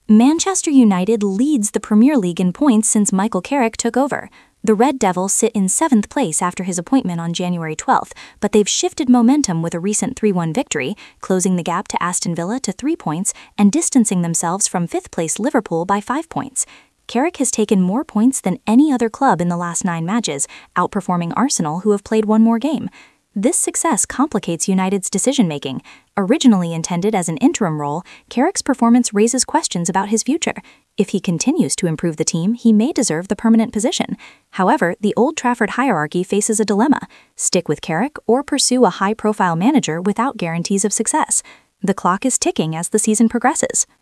Manchester United leads the Premier League in points since Michael Carrick took over. The Red Devils sit in 7th place after his appointment on January 12th, but they've shifted momentum with a recent 3-1 victory, closing the gap to Aston Villa to 3 points and distancing themselves from 5th place Liverpool by 5 points. Carrick has taken more points than any other club in the last 9 matches, outperforming Arsenal, who have played 1 more game. This success complicates United's decision-making. Originally intended as an interim role, Carrick's performance raises questions about his future. If he continues to improve the team, he may deserve the permanent position. However, the Old Trafford hierarchy faces a dilemma: stick with Carrick or pursue a high-profile manager without guarantees of success. The clock is ticking as the season progresses.